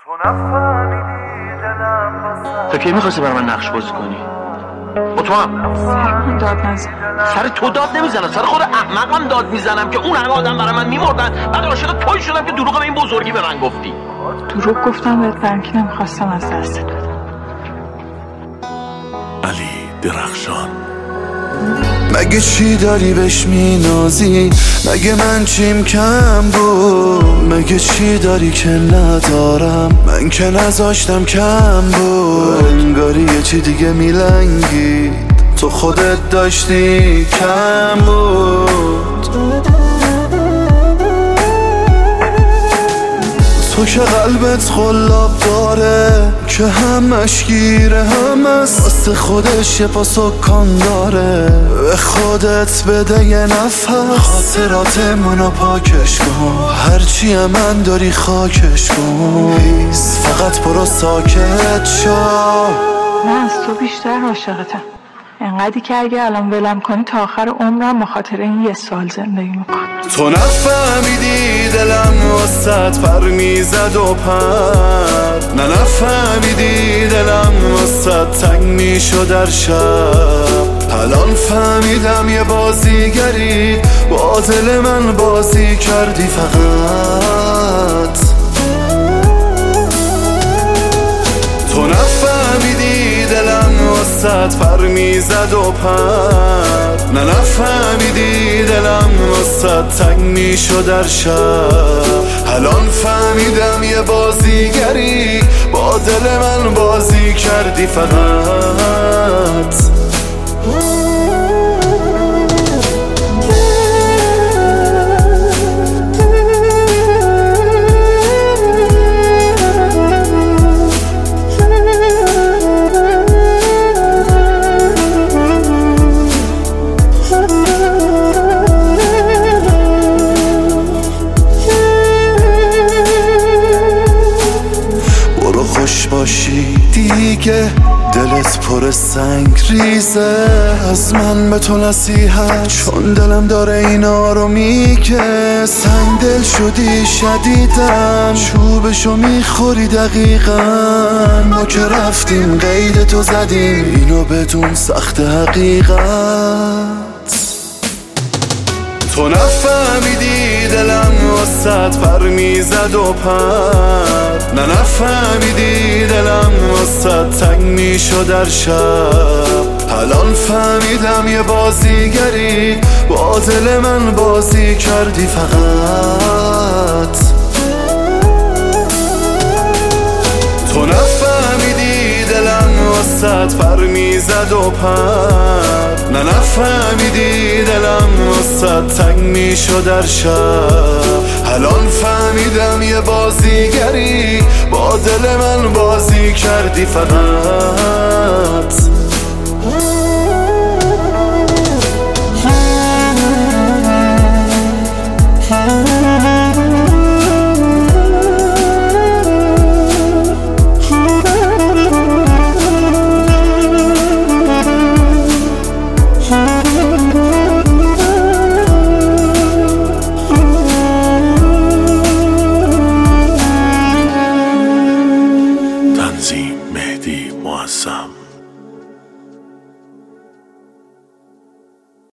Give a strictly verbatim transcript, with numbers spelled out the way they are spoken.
تو کی میخواستی برای من نقش بازی کنی؟ با تو هم سر من داد نزن. سر تو داد نمیزنم، سر خود احمقم داد میزنم که اون همه آدم برای من میمردن، بعد عاشق توی شدم که دروغ به این بزرگی به من گفتی. دروغ گفتم بهت برای اینکه نمیخواستم از دستت بدم. علی درخشان. مگه چی داری بهش مینازی؟ مگه من چیم کم بود؟ مگه چی داری که ندارم؟ من که نذاشتم کم بود. انگاری یه چی دیگه میلنگی، تو خودت داشتی کم بود. تو که قلبت خلاب داره که همش گیره همست، واسه خودش یه پا سکان داره. به خودت بده یه نفس، خاطراتمونو پاکش کن، هرچی من داری خاکش کن. هیس فقط برو ساکت شو. من از تو بیشتر عاشقتم، انقدری که اگه الان ولم کنی تا آخر عمرم بخاطر این یه سال زندگی میکنم. تو نفهمیدی دلم واسط پر میزد و پر، نه نفهمیدی دلم واسط تنگ میشد در شب. الان فهمیدم یه بازیگری با دل من بازی کردی فقط. تو نفهمیدی دلم واسط پر میزد و پر، نه نفهمیدی دلم واسط تنگ میشد در شب. الان فهمیدم یه بازیگری با دل من بازی کردی فقط. خوش باشی دیگه، دلت پر سنگ ریزه از من به تو نصیحت، چون دلم داره اینا رو میگه. سنگ دل شدی شدیدم، چوبشو میخوری دقیقا. ما که رفتیم قید تو زدیم، اینو بدون سخت حقیقت. تو نفهمیدی دلم واسط پر میزد و پر، نه نفهمیدی دلم واسط تنگ میشد در شب. الان فهمیدم یه بازیگری با دل من بازی کردی فقط. تو نفهمیدی دلم واسط پر میزد و پر، نه نفهمیدی دلم واسط تنگ میشد در شب. الان فهمیدم یه بازیگری با دل من بازی کردی فقط.